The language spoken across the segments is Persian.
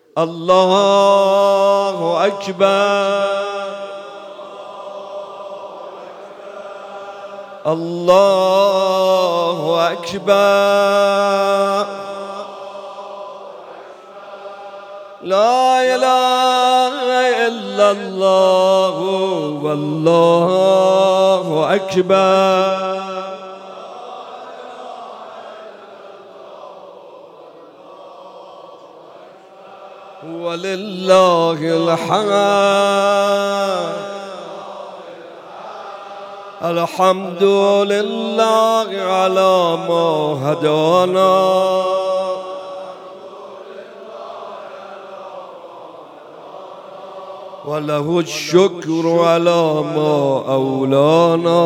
الله أكبر الله أكبر لا إله إلا الله والله أكبر ولله الحمد الحمد لله على ما هدانا وله الشكر على ما أولانا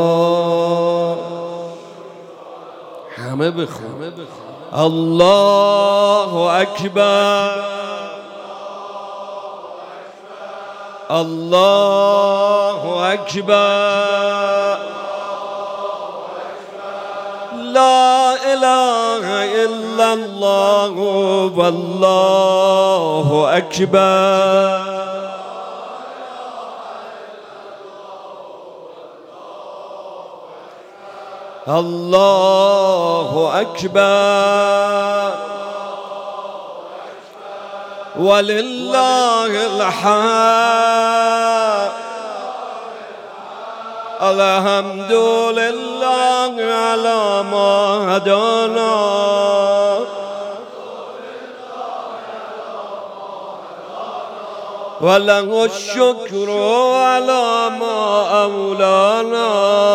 همه بخون الله أكبر الله أكبر لا إله إلا الله والله أكبر الله أكبر ولله الحمد الحمد لله على ما هدانا وله الشكر على ما أولانا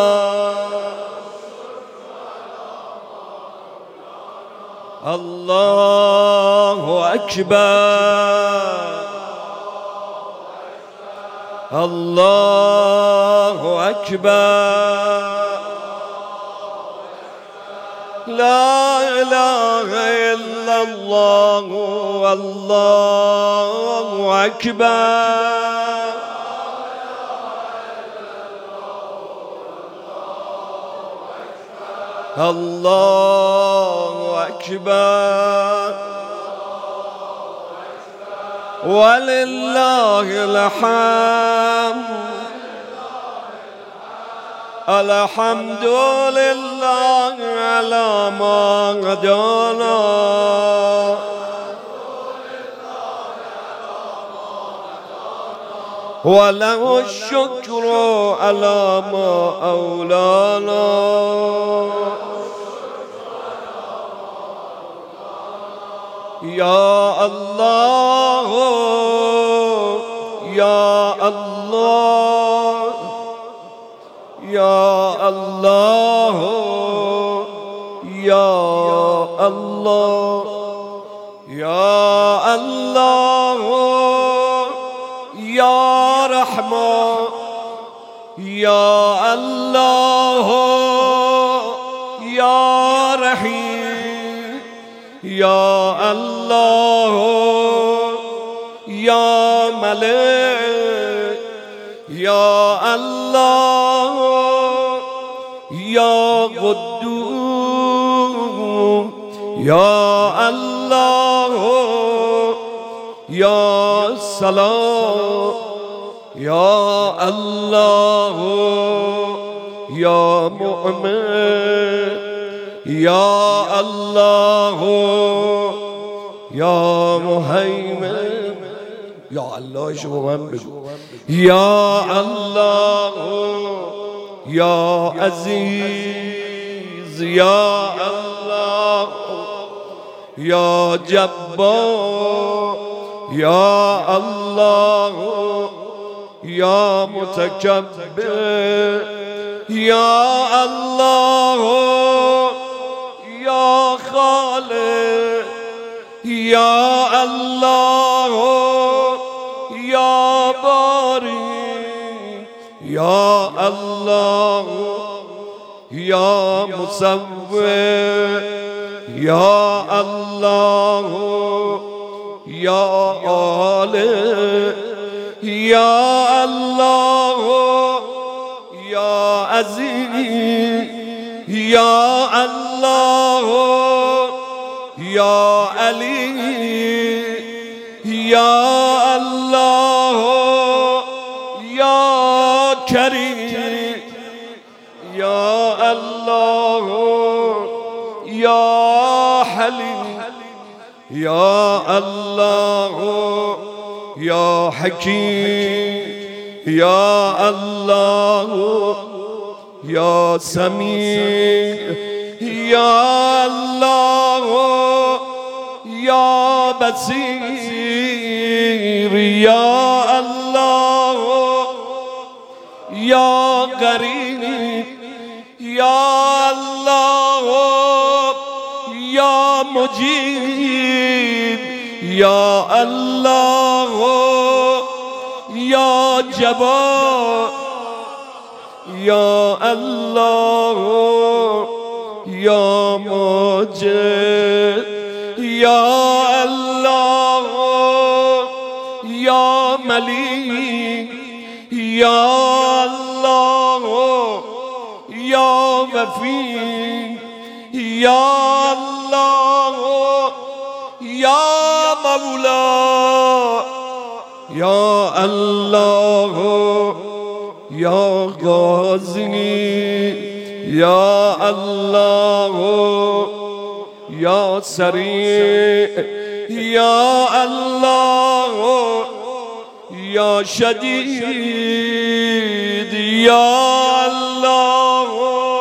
الله أكبر الله أكبر لا إله إلا الله والله أكبر الله أكبر ولله الحمد الحمد لله على ما هدانا وله الشكر على ما أولانا يا الله يا الله يا الله يا الله يا الله يا رحمن يا الله يا رحيم يا الله يا ملك يا الله يا قدوس يا الله يا سلام يا الله يا مؤمن يا الله يا مهيمن يا الله شو من بگو يا الله يا عزيز يا الله يا جبار يا الله يا متكبر يا الله يا خالق يا الله يا باري يا الله يا مصور يا الله يا عالم يا الله يا عزيز يا الله يا علي یا الله یا کریم یا الله یا حلیم یا الله یا حکیم یا الله یا سمیع یا الله یا بصیر یا الله یا قریب یا الله یا مجیب یا الله یا جواد یا الله یا ماجد یا الله یا ملیک یا الله یا وفی یا الله یا مولا یا الله یا غازی یا الله یا سریع یا الله یا شدید یا الله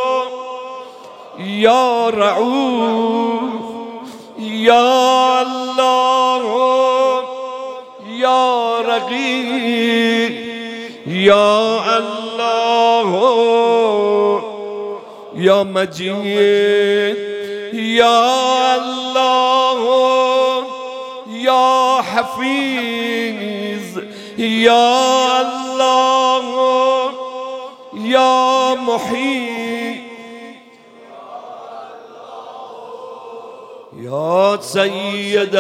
یا رعوف یا الله یا رقیب یا الله یا مجید یا الله یا حفیظ یا الله یا محیط یا سید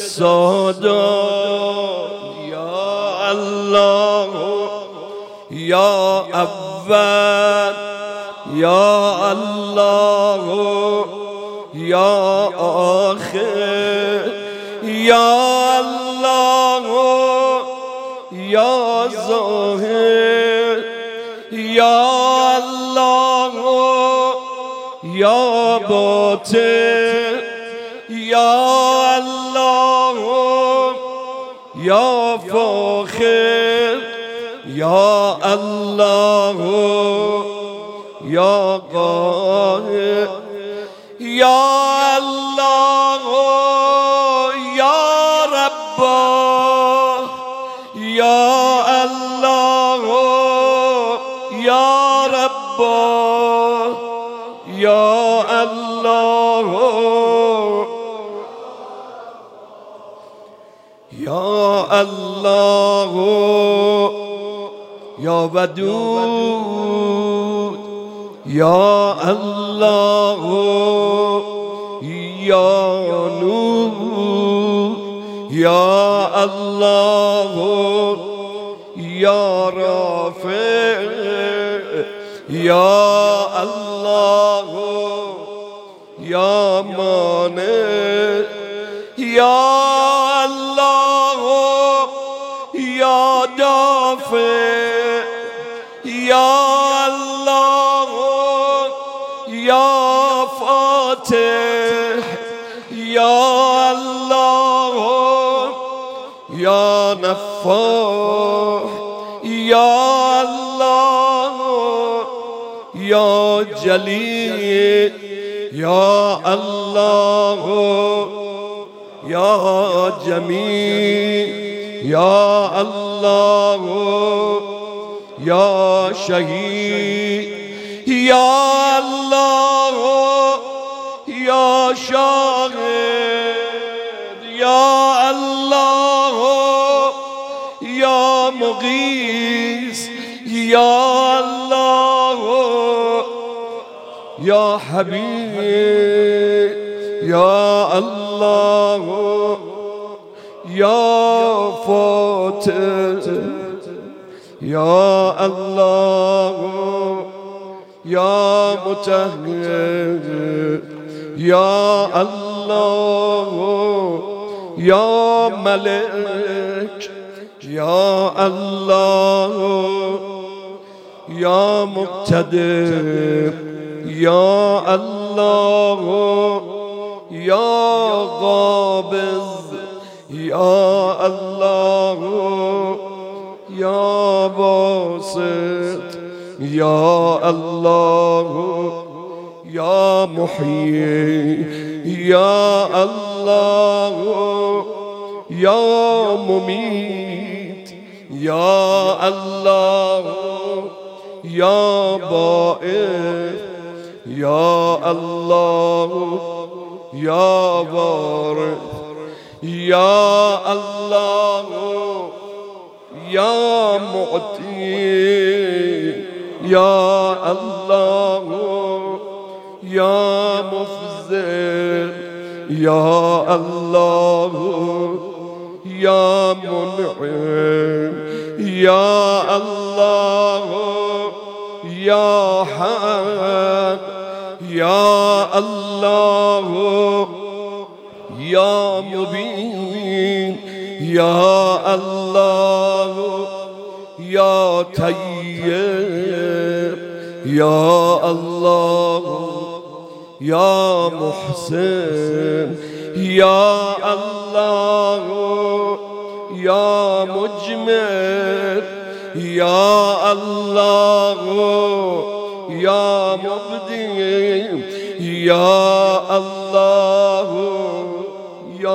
السادات یا الله یا اول یا الله یا آخر یا الله یا ظاهر یا الله یا باطن یا الله یا فاخر یا الله یا قاهر یا الله یا ربا یا الله یا ربا یا الله یا الله یا ودود یا الله یا نور یا الله یا رافع یا الله یا مانع یا الله یا دافع یا الله یا فاتح یا الله یا نفاح یا الله یا جلیل یا الله یا جمیل یا الله یا شهید یا الله یا شاهد یا الله یا مغیث یا الله یا حبیب یا الله یا فاتح یا الله یا مطهر یا الله یا ملک یا الله یا مقتدر یا الله یا قابض یا الله یا باسط یا الله یا محیی یا الله یا ممیت یا الله یا باعث یا الله یا وارث یا الله یا معطی یا الله یا مفزع یا الله یا منعم یا الله یا حق یا الله یا مبین یا الله یا طیب یا الله یا محسن یا الله یا مجمل یا الله یا مبدی یا الله یا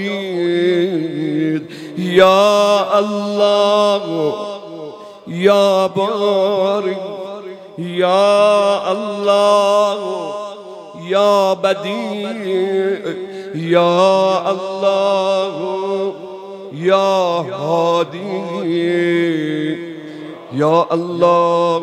معید یا الله یا باری یا الله یا بدیع یا الله یا هادی یا الله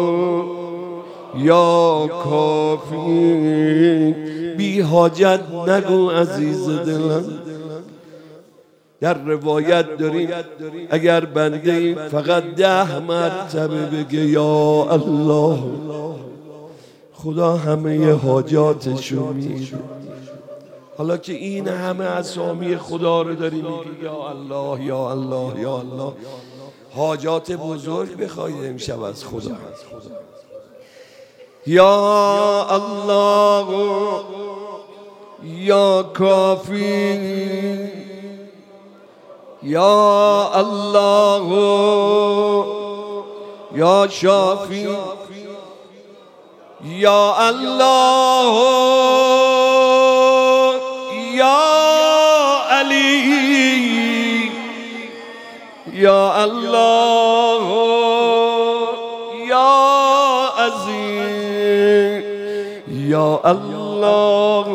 یا کافی. بی حاجت نگو عزیز دلم. در روایت داریم اگر بنده فقط 10 مرتبه بگه یا الله، خدا همه حاجاتشو میده. حالا که این همه اسامی خدا رو داری میگی یا الله یا الله یا الله، حاجات بزرگ بخواید امشب از خدا. یا الله یا کافی یا الله یا شافی یا الله یا علی یا الله یا عزیز یا الله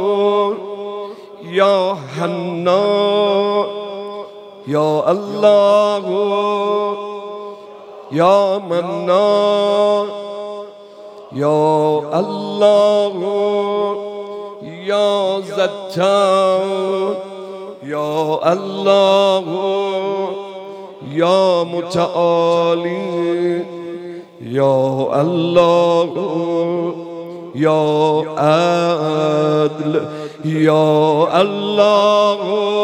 یا حنان یا الله یا منان یا الله یا زتان یا الله یا متعالی یا الله یا عدل یا الله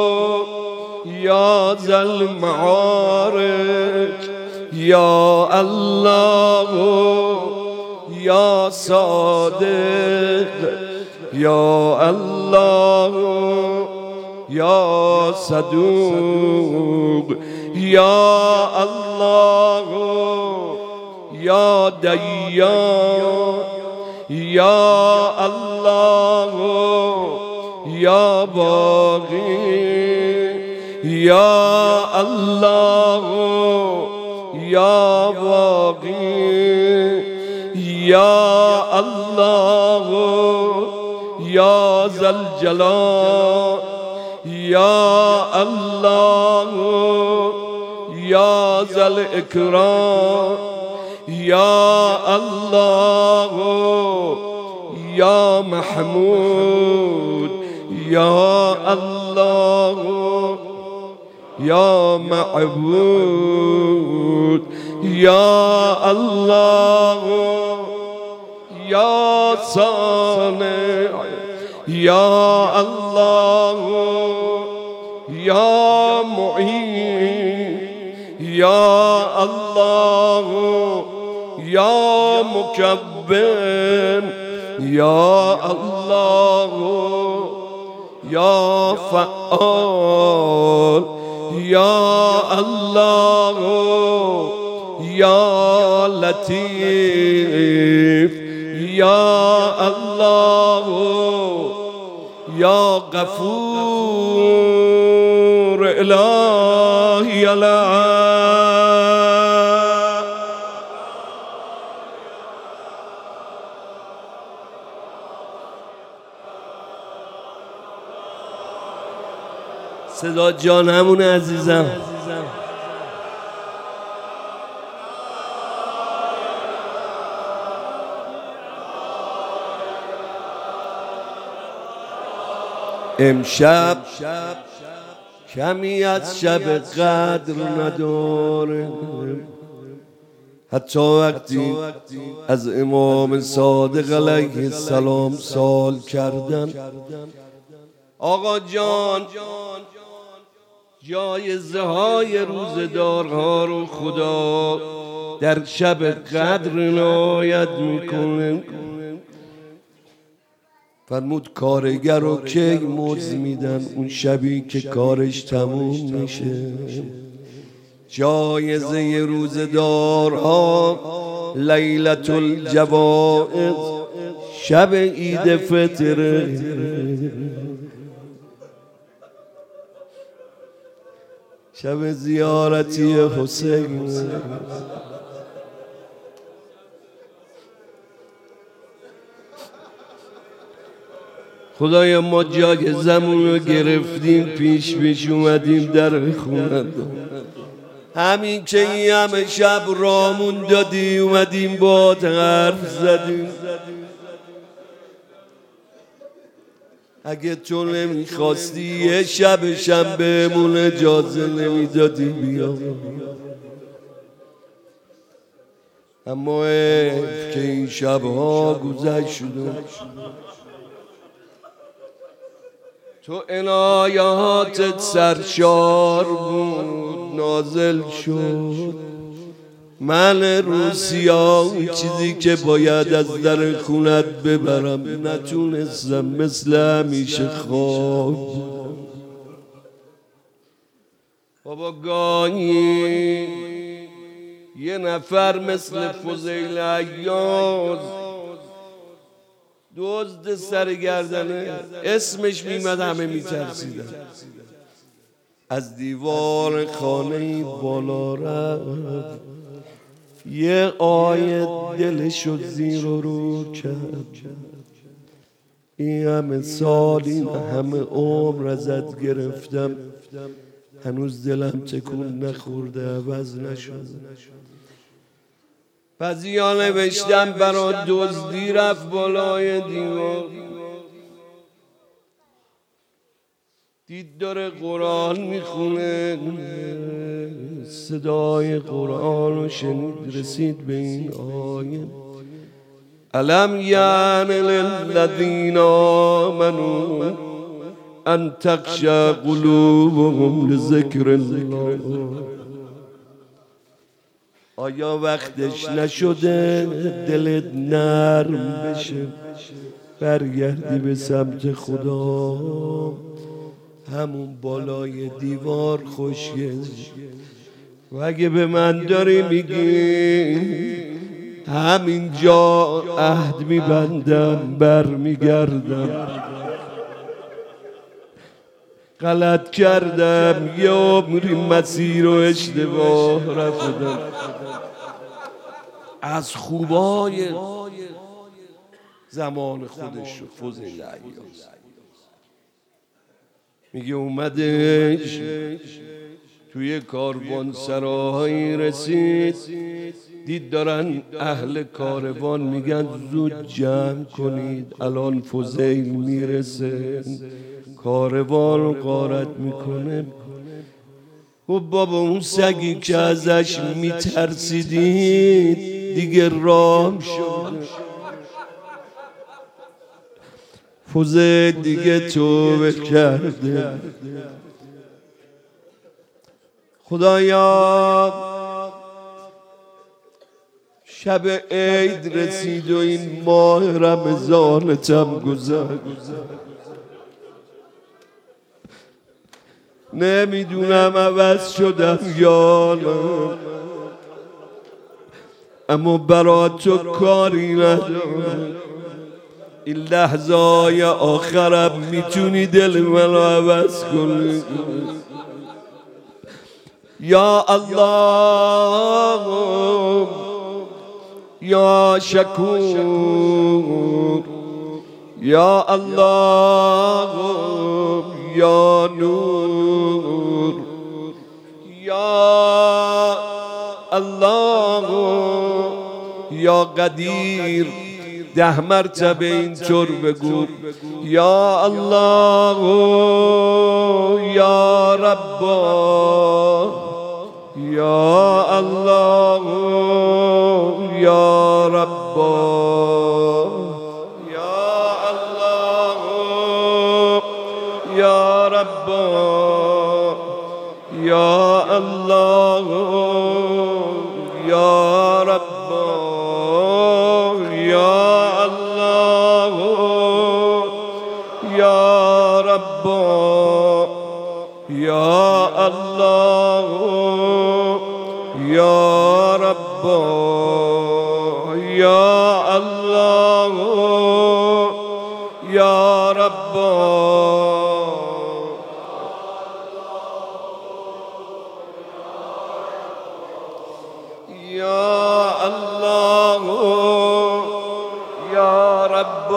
یا ذا المعارج یا الله یا صادق یا الله یا صدوق یا الله یا دیان یا الله یا باقی یا الله یا باقی یا الله یا ذا الجلال یا الله یا ذا الاکرام یا الله یا محمود یا الله یا معبود یا الله یا صانع یا الله یا معین یا الله یا مکبر یا الله یا فعال یا الله یا لطیف یا الله یا غفور الهی صدا جان همون عزیزم. امشب کمی از شب قدر نداره، حتی وقتی از امام صادق علیه السلام سوال کردن آقا جان جایزه های روزدارها رو خدا در شب قدر عنایت میکنه. فرمود کارگر رو کی مزد میدن؟ اون شبی که کارش تموم میشه. جایزه روزدارها لیلة الجوائز، شب عید فطر، شب زیارتی حسین. خدایا ما جایزمون رو گرفتیم، پیش اومدیم در خونه، همین که این همه شب رامون دادی اومدیم با حرف زدیم. اگه تو نمیخواستی یه شبشم بهمون اجازه نمیدادی بیا، اما حیف که این شبها گذشت شده. تو عنایاتت سرشار بود نازل شد. من روسیا چیزی که باید از در خونت ببرم نتونستم، مثل همیشه خواب. بابا گاهی یه نفر مثل فضیل عیاض دزد سرگردنه اسمش میمد همه میترسیدن، از دیوار خانه بالا رفت، یه آیه دلشو زیر و رو کرد. این همه سال این همه عمر ازت گرفتم، هنوز دلم تکون نخورده، عوض نشد. بعضیا نوشتم برا دزدی رفت بالای دیوار، دید داره قرآن میخونه، صدای قرآن رو شنید، رسید به این آیه الم یعن للذین آمنوا ان تخشع قلوبهم لذکر الله. آیا وقتش نشده دلت نرم بشه، برگردی به سمت خدا؟ همون بالای دیوار خوشگل. و اگه به من داری میگی همینجا عهد میبندم برمیگردم، غلط کردم یه عمری مسیر و اشتباه رفتم. از خوبای زمان خودش رو فضیل عیاض میگه اومدش توی کاروان سراهایی رسید، دید دارن اهل کاروان میگن زود جمع کنید الان فضیل میرسه. کاروان رو غارت میکنه. و بابا اون سگی که ازش میترسیدید دیگه رام شد، فضیل دیگه توبه کرده. خدایا شب عید رسید و این ماه رمضانتم گذشت، نمیدونم عوض شدم یا نه، اما برا تو کاری ندارم. این لحظه های آخرم میتونی دل منو عوض کنی. یا الله یا شکور، یا الله یا نور، یا الله یا قدیر. 10 مرتبه اینطور بگو. یا الله یا رب، یا الله یا رب، یا الله یا رب، یا الله یا رب، یا الله یا رب، یا الله یا رب، یا الله یا رب. یا الله یا رب،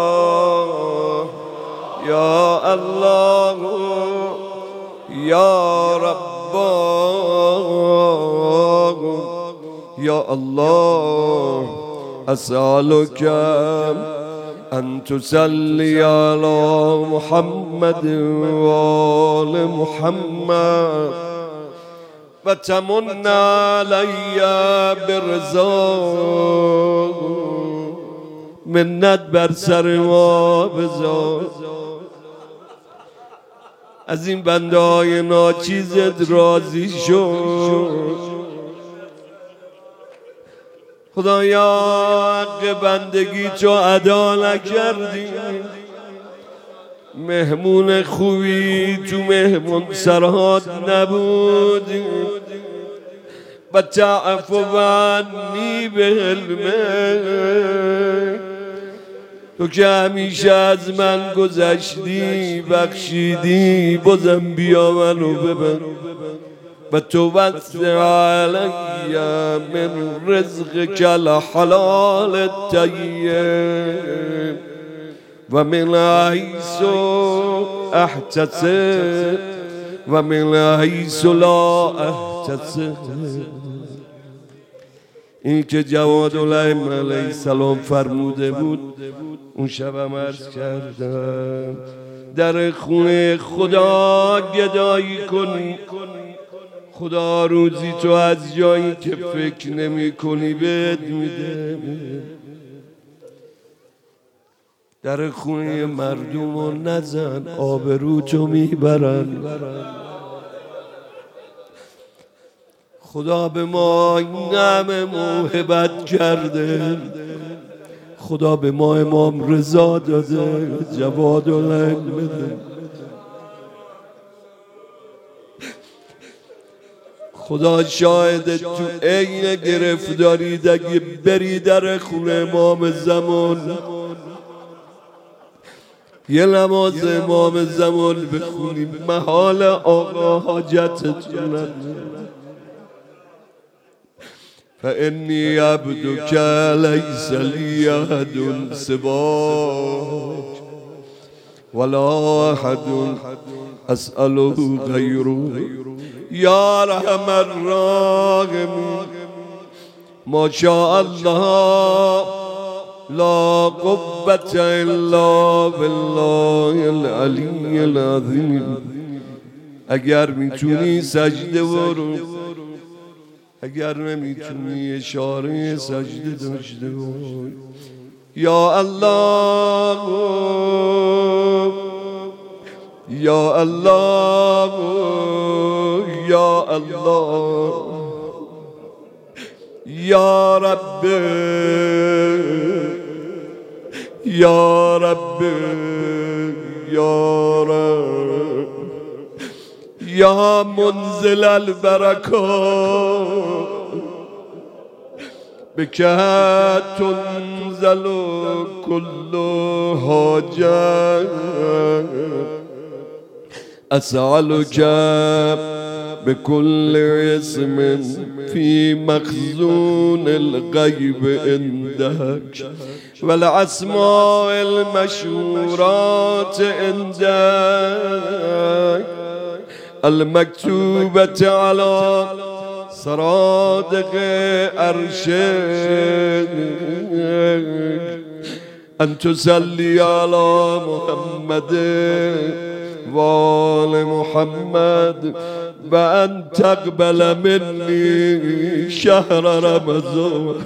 یا الله یا رب، یا الله اسألك ان تصلي على محمد وآل محمد وتمن علي برضاك. منت بر سر ما بذار، از این بنده های ناچیزت راضی شد. خدایا حق بندگی تو ادا نکردی، مهمون خوبی تو مهمون سرات نبودی. و تعفو عنی به علمک، تو که همیشه از من گذشتی بخشیدی، بازم بیا منو ببر. و توسع علی من رزقک الحلال الطیب و من حیث احتسب و من حیث لا احتسب. این که جوادالائمه علیه السلام فرموده بود اون شبم عرض کردم، در خونه خدا گدایی کن. خدا روزی تو از جایی که فکر نمی کنی بهت میده. در خونه مردم رو نزن، آبرو تو میبرن. خدا به ما این همه موهبت کرده، خدا به ما امام رضا داده، جوادالائمه بده. خدا شاهد تو عین گرفتارید اگه بری در خونه امام زمان یه نماز امام زمان بخونی، محال آقا حاجتتون. فإني عبدك ليس لي أحد سواك ولا أحد أسأله غيرك يا أرحم الراحمين. ما شاء الله لا قوة إلا بالله العلي العظيم. اگر میتونی سجده برو، اگر نمیتونی اشاره سجده داشته باش. یا الله یا الله یا الله یا رب یا رب یا رب یا منزل البرکات بك تنزل كل حاجة أسألك بكل اسم في مخزون الغيب عندك والأسماء المشهورات عندك المكتوبة على صرادق عرشك أن تصلي على محمد وآل محمد وأن تقبل مني شهر رمضان.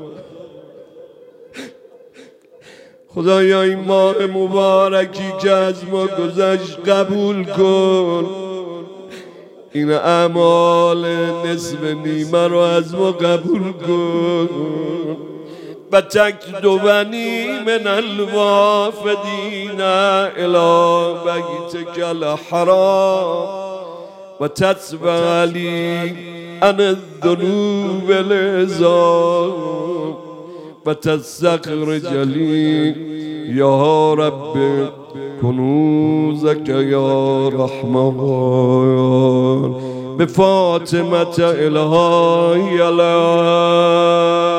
خدایا این ماه مبارکی که از ما گذشت قبول کن، این اعمال نصف نیمه رو از ما قبول کن و تکتبنی من الوافدین الی بیتک الحرام و تتبع لی عن الذنوب العظام و تستخرج لی یا رب کنوزک یا رحمان بفاطمة الهی علیه